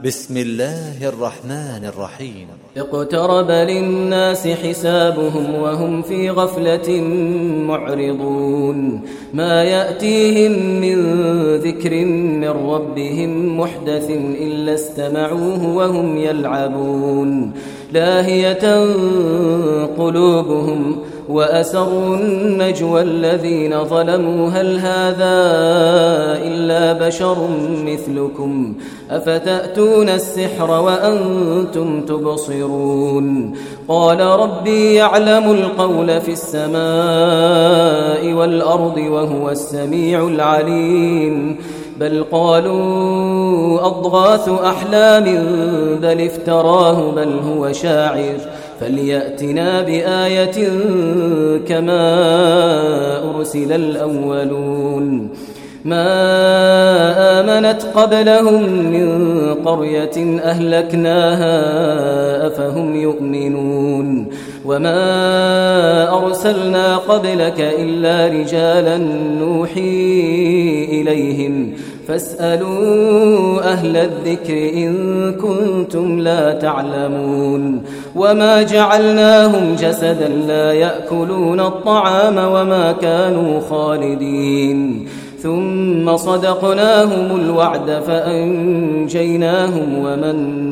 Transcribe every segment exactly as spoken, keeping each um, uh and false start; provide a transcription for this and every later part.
بسم الله الرحمن الرحيم. اقترب للناس حسابهم وهم في غفلة معرضون. ما يأتيهم من ذكر من ربهم محدث إلا استمعوه وهم يلعبون. لاهية قلوبهم وأسروا النجوى الذين ظلموا هل هذا إلا بشر مثلكم أفتأتون السحر وأنتم تبصرون. قال ربي يعلم القول في السماء والأرض وهو السميع العليم. بل قالوا أضغاث أحلام بل افتراه بل هو شاعر فليأتنا بآية كما أرسل الأولون. ما آمنت قبلهم من قرية أهلكناها أفهم يؤمنون. وما أرسلنا قبلك إلا رجالا نوحي إليهم فاسألوا أهل الذكر إن كنتم لا تعلمون. وما جعلناهم جسدا لا يأكلون الطعام وما كانوا خالدين. ثم صدقناهم الوعد فأنجيناهم ومن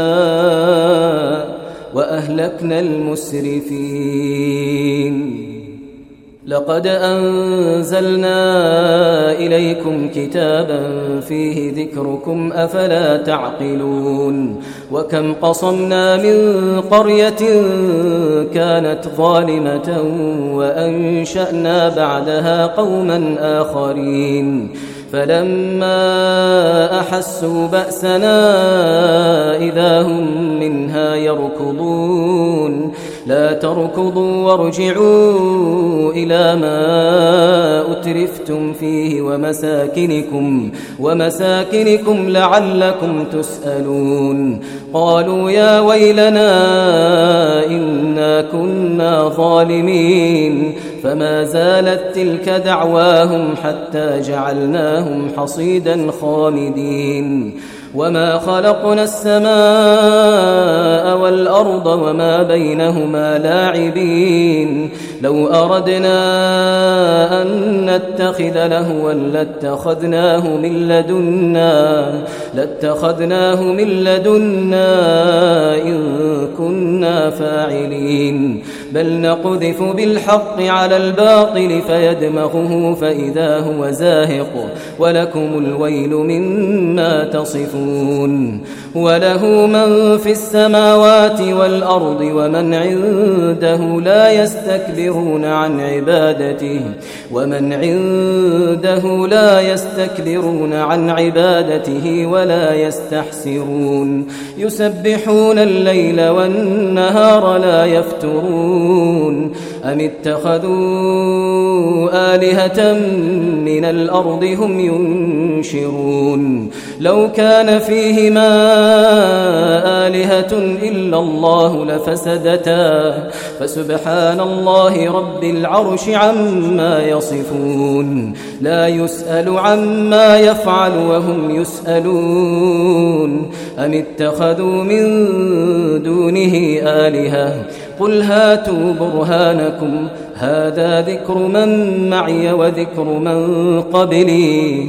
نشاء وأهلكنا المسرفين. لقد أنزلنا إليكم كتابا فيه ذكركم أفلا تعقلون. وكم قصمنا من قرية كانت ظالمة وأنشأنا بعدها قوما آخرين فلما أحسوا بأسنا إذا هم منها يركضون. لا تركضوا وارجعوا إلى ما أترفتم فيه ومساكنكم, ومساكنكم لعلكم تسألون. قالوا يا ويلنا إنا كنا ظالمين. فما زالت تلك دعواهم حتى جعلناهم حصيدا خامدين. وما خلقنا السماء والأرض وما بينهما لاعبين. لو أردنا أن نتخذ لهوا لاتخذناه من لدنا لاتخذناه من لدنا إن كنا فاعلين. بل نقذف بالحق على الباطل فيدمغه فإذا هو زاهق ولكم الويل مما تصفون. وله من في السماوات والأرض ومن عنده لا يستكبرون عن عبادته ومن عنده لا يستكبرون عن عبادته ولا يستحسرون. يسبحون الليل والنهار لا يفترون. أم اتخذوا آلهة من الأرض هم ينشرون. لو كان فيهما آلهة إلا الله لفسدتا فسبحان الله رب العرش عما يصفون. لا يسأل عما يفعل وهم يسألون. أم اتخذوا من دونه آلهة قل هاتوا برهانكم هذا ذكر من معي وذكر من قبلي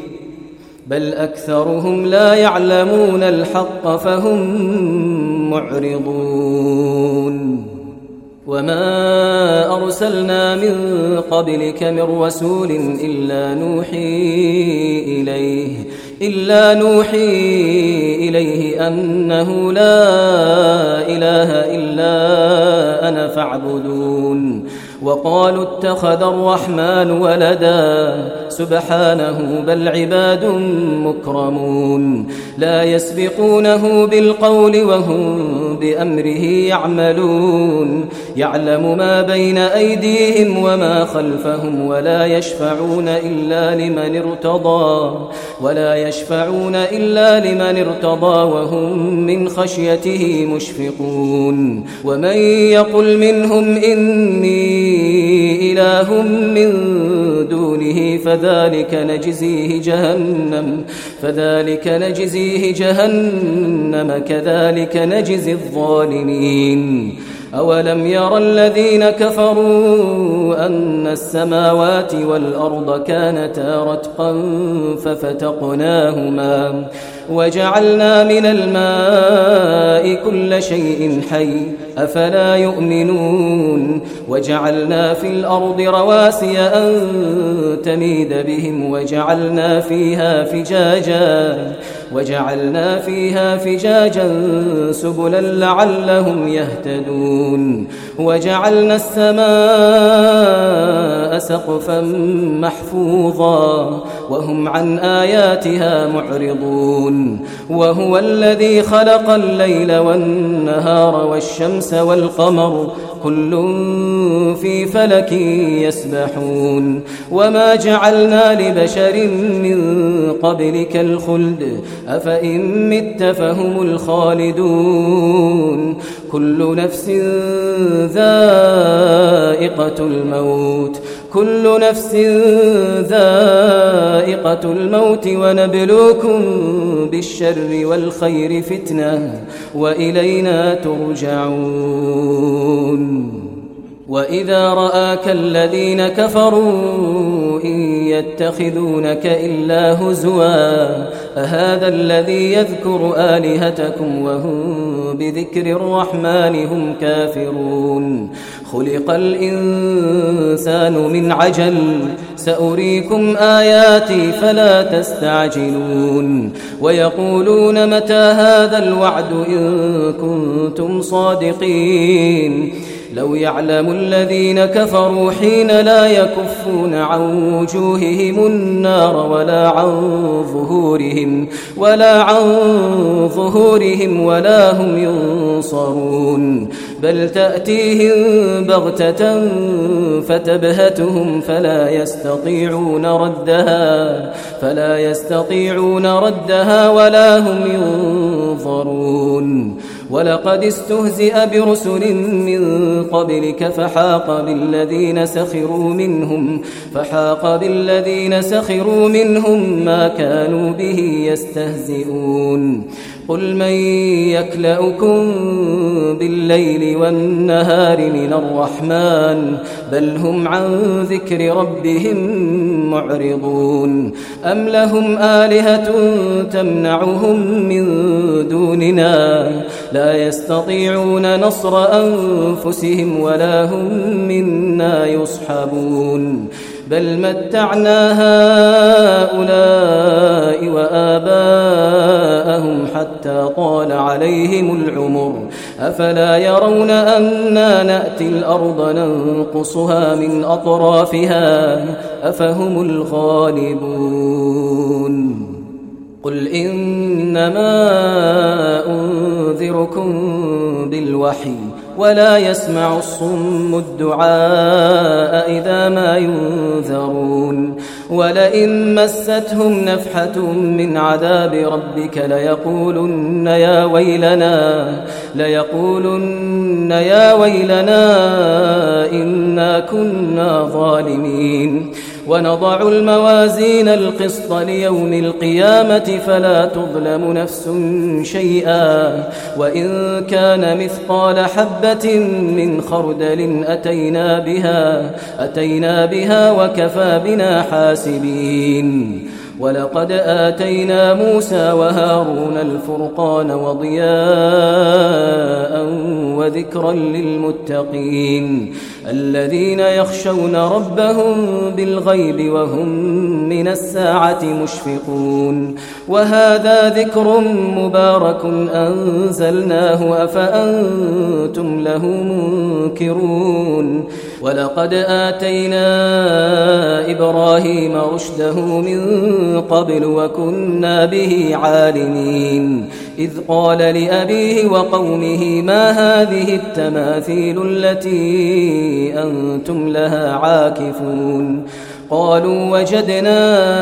بل أكثرهم لا يعلمون الحق فهم معرضون. وما أرسلنا من قبلك من رسول إلا نوحي إليه إلا نوحي إليه أنه لا إله إلا أنا فاعبدون. وقالوا اتخذ الرحمن ولدا سبحانه بل عباد مكرمون. لا يسبقونه بالقول وهم بأمره يعملون. يعلم ما بين أيديهم وما خلفهم ولا يشفعون إلا لمن ارتضى ولا يشفعون إلا لمن ارتضى وهم من خشيته مشفقون ومن يقل منهم إني إله من دونه فذلك نجزيه جهنم فذلك نجزيه جهنم كذلك نجزي الظالمين أولم ير الذين كفروا أن السماوات والأرض كانتا رتقا ففتقناهما وجعلنا من الماء كل شيء حي أفلا يؤمنون وجعلنا في الأرض رواسي أن تميد بهم وجعلنا فيها فجاجا وجعلنا فيها فجاجا سبلا لعلهم يهتدون وجعلنا السماء سقفا محفوظا وهم عن آياتها معرضون وهو الذي خلق الليل والنهار والشمس والقمر كل في فلك يسبحون وما جعلنا لبشر من قبلك الخلد أفإن مت فهم الخالدون كل نفس ذائقة الموت كل نفس ذائقة الموت ونبلوكم بالشر والخير فتنة وإلينا ترجعون وإذا رآك الذين كفروا إن يتخذونك إلا هزوا أهذا الذي يذكر آلهتكم وهم بذكر الرحمن هم كافرون خلق الإنسان من عجل سأريكم آياتي فلا تستعجلون ويقولون متى هذا الوعد إن كنتم صادقين لو يعلم الذين كفروا حين لا يكفون عن وجوههم النار ولا عن ظهورهم ولا عن ظهورهم ولا هم ينصرون بل تأتيهم بغتة فتبهتهم فلا يستطيعون ردها فلا يستطيعون ردها ولا هم ينظرون ولقد استهزئ برسل من قبلك فحاق بالذين سخروا منهم فحاق بالذين سخروا منهم ما كانوا به يستهزئون قل من يكلؤكم بالليل والنهار من الرحمن بل هم عن ذكر ربهم معرضون أم لهم آلهة تمنعهم من دوننا لا يستطيعون نصر أنفسهم ولا هم منا يصحبون بل متعنا هؤلاء وآباءهم حتى طال عليهم العمر أفلا يرون أنا نأتي الأرض ننقصها من أطرافها أفهم الغالبون قل إنما أنذركم بالوحي ولا يسمع الصم الدعاء إذا ما ينذرون ولئن مستهم نفحة من عذاب ربك ليقولن يا ويلنا ليقولن يا ويلنا إنا كنا ظالمين ونضع الموازين القسط ليوم القيامة فلا تظلم نفس شيئا وإن كان مثقال حبة من خردل أتينا بها أتينا بها وكفى بنا حاسبين ولقد آتينا موسى وهارون الفرقان وضياء وذكرا للمتقين الذين يخشون ربهم بالغيب وهم من الساعة مشفقون وهذا ذكر مبارك أنزلناه أفأنتم له منكرون ولقد آتينا إبراهيم رشده من قبل وكنا به عالمين إذ قال لأبيه وقومه ما هذه التماثيل التي أنتم لها عاكفون قالوا وجدنا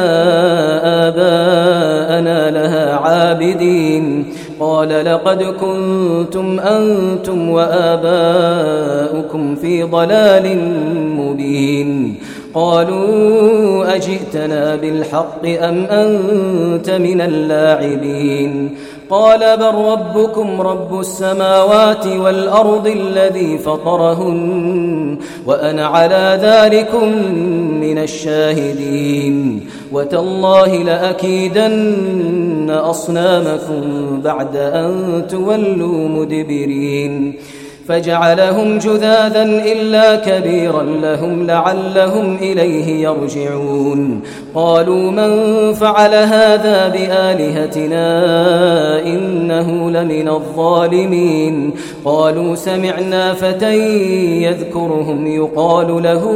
آباءنا لها عابدين قال لقد كنتم أنتم وآباؤكم في ضلال مبين قالوا أجئتنا بالحق أم أنت من اللاعبين قال بل ربكم رب السماوات والأرض الذي فطرهن وأنا على ذلكم من الشاهدين وتالله لأكيدن أصنامكم بعد أن تولوا مدبرين فجعلهم جذاذا إلا كبيرا لهم لعلهم إليه يرجعون قالوا من فعل هذا بآلهتنا إنه لمن الظالمين قالوا سمعنا فتى يذكرهم يقال له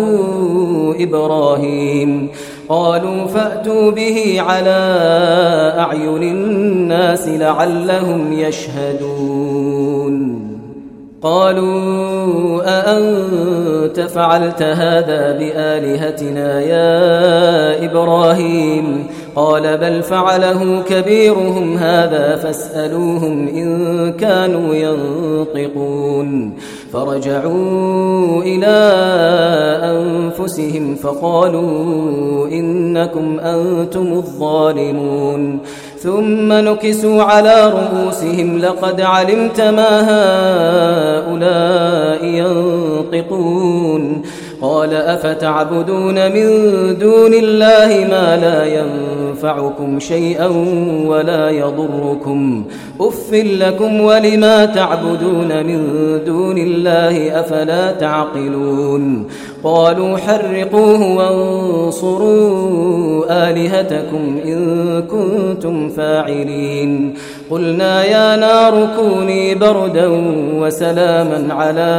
إبراهيم قالوا فأتوا به على أعين الناس لعلهم يشهدون قالوا أأنت فعلت هذا بآلهتنا يا إبراهيم قال بل فعله كبيرهم هذا فاسألوهم إن كانوا ينطقون فرجعوا إلى أنفسهم فقالوا إنكم أنتم الظالمون ثم نكسوا على رؤوسهم لقد علمت ما هؤلاء ينطقون قال أفتعبدون من دون الله ما لا ينفعكم شيئا ولا يضركم أف لكم ولما تعبدون من دون الله أفلا تعقلون قالوا حرقوه وانصروا آلهتكم إن كنتم فاعلين قلنا يا نار كوني بردا وسلاما على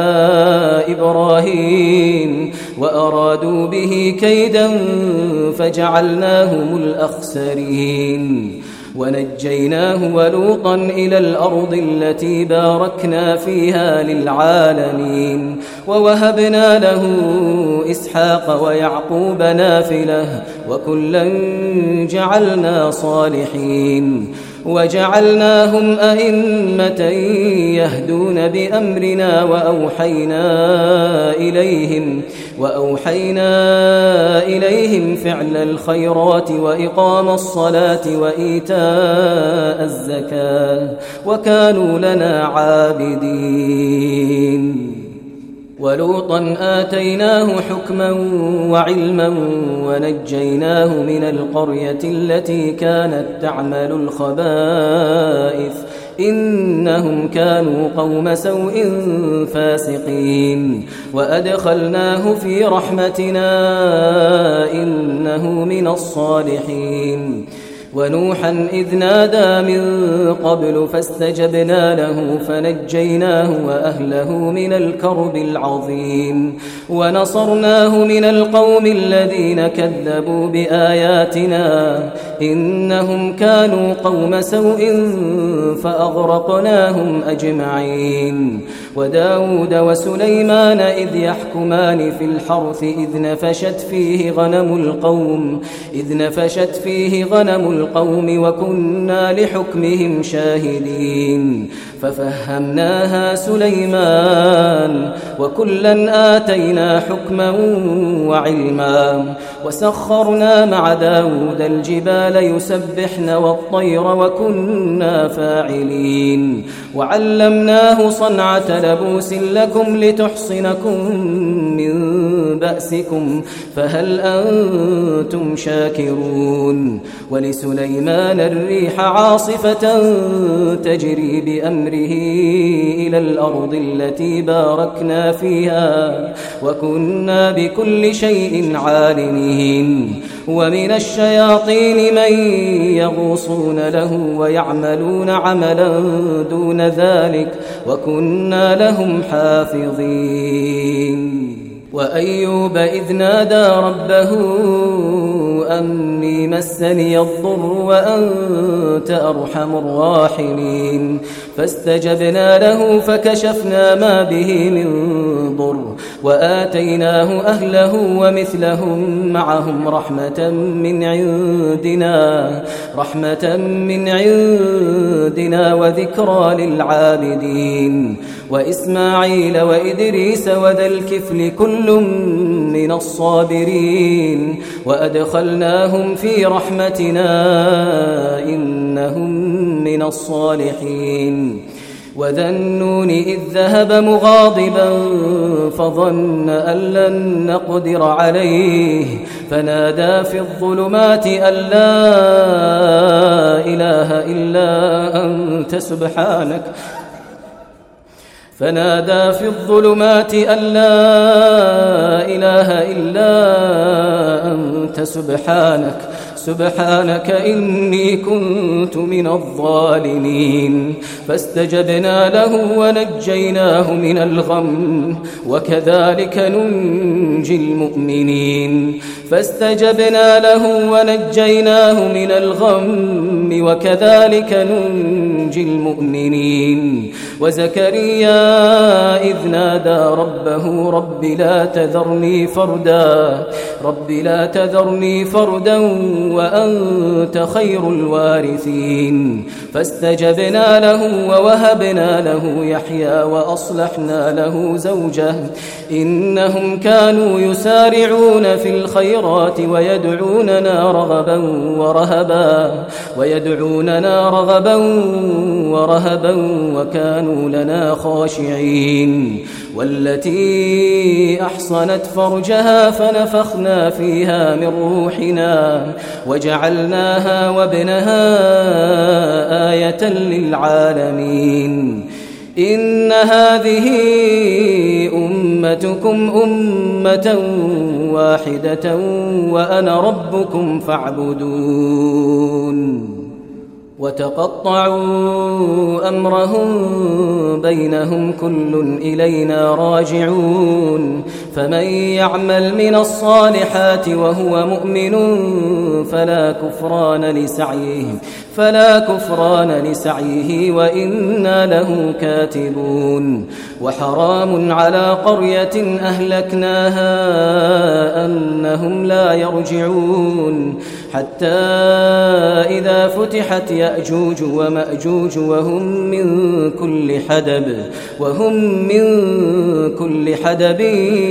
إبراهيم وأرادوا به كيدا فجعلناهم الأخسرين ونجيناه ولوطا إلى الأرض التي باركنا فيها للعالمين ووهبنا له إسحاق ويعقوب نافلة وكلا جعلنا صالحين وجعلناهم أئمة يهدون بأمرنا وأوحينا إليهم وأوحينا إليهم فعل الخيرات وإقام الصلاة وإيتاء الزكاة وكانوا لنا عابدين ولوطا آتيناه حكما وعلما ونجيناه من القرية التي كانت تعمل الخبائث إنهم كانوا قوم سوء فاسقين وأدخلناه في رحمتنا إنه من الصالحين ونوحا إذ نادى من قبل فاستجبنا له فنجيناه وأهله من الكرب العظيم ونصرناه من القوم الذين كذبوا بآياتنا إنهم كانوا قوم سوء فأغرقناهم أجمعين وداود وسليمان إذ يحكمان في الحرث إذ نفشت فيه غنم القوم إذ نفشت فيه غنم القوم وكنا لحكمهم شاهدين ففهمناها سليمان وكلا آتينا حكما وعلما وسخرنا مع داود الجبال يسبحن والطير وكنا فاعلين وعلمناه صنعة لبوس لكم لتحصنكم من بأسكم فهل أنتم شاكرون ولسليمان الريح عاصفة تجري بأمره إلى الأرض التي باركنا فيها وكنا بكل شيء عالمين ومن الشياطين من يغوصون له ويعملون عملا دون ذلك وكنا لهم حافظين وأيوب إذ نادى ربه أني مسني الضر وأنت أرحم الراحمين فاستجبنا له فكشفنا ما به من ضر وآتيناه أهله ومثلهم معهم رحمة من عندنا رحمة من عندنا وذكرى للعابدين وإسماعيل وإدريس وذا الكفل كل من الصابرين وأدخلناهم في رحمتنا إنهم من الصالحين وذا النون إذ ذهب مغاضبا فظن أن لن نقدر عليه فنادى في الظلمات أن لا إله إلا أنت سبحانك فنادى في الظلمات أن لا إله إلا أنت سبحانك سبحانك إني كنت من الظالمين فاستجبنا له ونجيناه من الغم وكذلك ننجي المؤمنين فاستجبنا له ونجيناه من الغم وكذلك ننجي المؤمنين وزكريا إذ نادى ربه رب لا تذرني فردا رب لا تذرني فردا وأنت خير الوارثين فاستجبنا له ووهبنا له يحيى وأصلحنا له زوجه إنهم كانوا يسارعون في الخيرات ويدعوننا رغبا ورهبا ويدعوننا رغبا ورهبا وكانوا لنا خاشعين والتي أحصنت فرجها فنفخنا فيها من روحنا وجعلناها وابنها آية للعالمين إن هذه أمتكم أمة واحدة وأنا ربكم فاعبدون وتقطعوا أمرهم بينهم كل إلينا راجعون فمن يعمل من الصالحات وهو مؤمن فلا كفران لسعيه فلا كفران لسعيه وإنا له كاتبون وحرام على قرية أهلكناها أنهم لا يرجعون حتى إذا فتحت يأجوج ومأجوج وهم من كل حدب وهم من كل حدب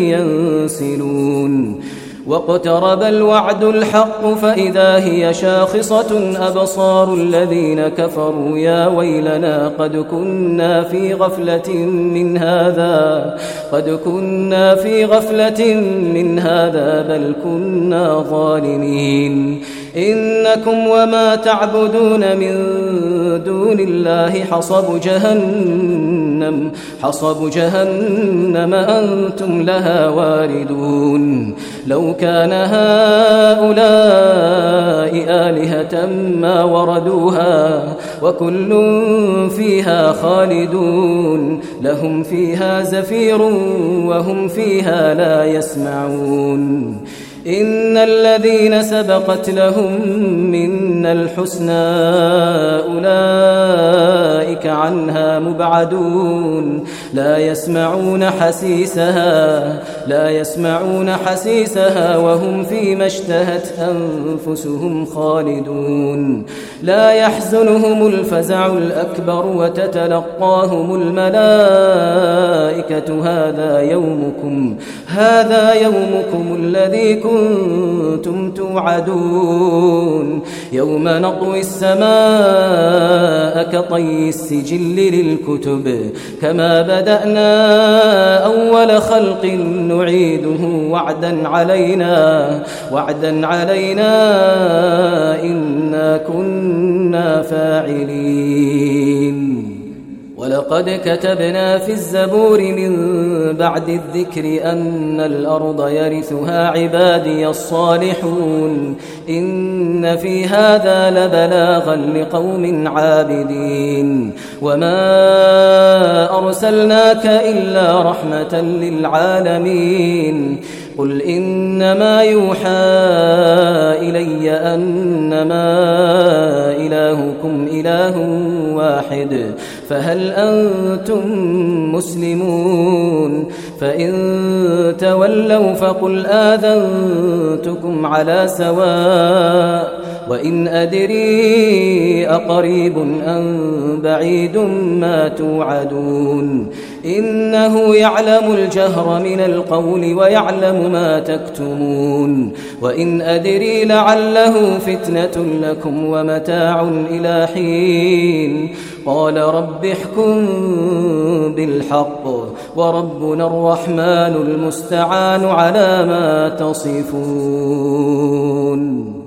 ينسلون واقترب الوعد الحق فإذا هي شاخصة أبصار الذين كفروا يا ويلنا قد كنا في غفلة من هذا قد كنا في غفلة من هذا بل كنا ظالمين إنكم وما تعبدون من دون الله حصب جهنم حصب جهنم أنتم لها واردون لو كان هؤلاء آلهة ما وردوها وكل فيها خالدون لهم فيها زفير وهم فيها لا يسمعون إن الذين سبقت لهم منا الحسنى أولئك عنها مبعدون لا يسمعون حسيسها لا يسمعون حسيسها وهم فيما اشتهت أنفسهم خالدون لا يحزنهم الفزع الأكبر وتتلقاهم الملائكة هذا يومكم هذا يومكم الذي كنتم توعدون يوم نطوي السماء كطي السجل للكتب كما بدأنا أول خلق نعيده وعدا علينا وعدا علينا إنا كنا فاعلين ولقد كتبنا في الزبور من بعد الذكر أن الأرض يرثها عبادي الصالحون إن في هذا لبلاغا لقوم عابدين وما أرسلناك إلا رحمة للعالمين قل إنما يوحى إلي أنما إلهكم إله واحد فهل أنتم مسلمون فإن تولوا فقل آذنتكم على سواء وإن أدري أقريب أم بعيد ما توعدون إنه يعلم الجهر من القول ويعلم ما تكتمون وإن أدري لعله فتنة لكم ومتاع إلى حين قال رب احكم بالحق وربنا الرحمن المستعان على ما تصفون.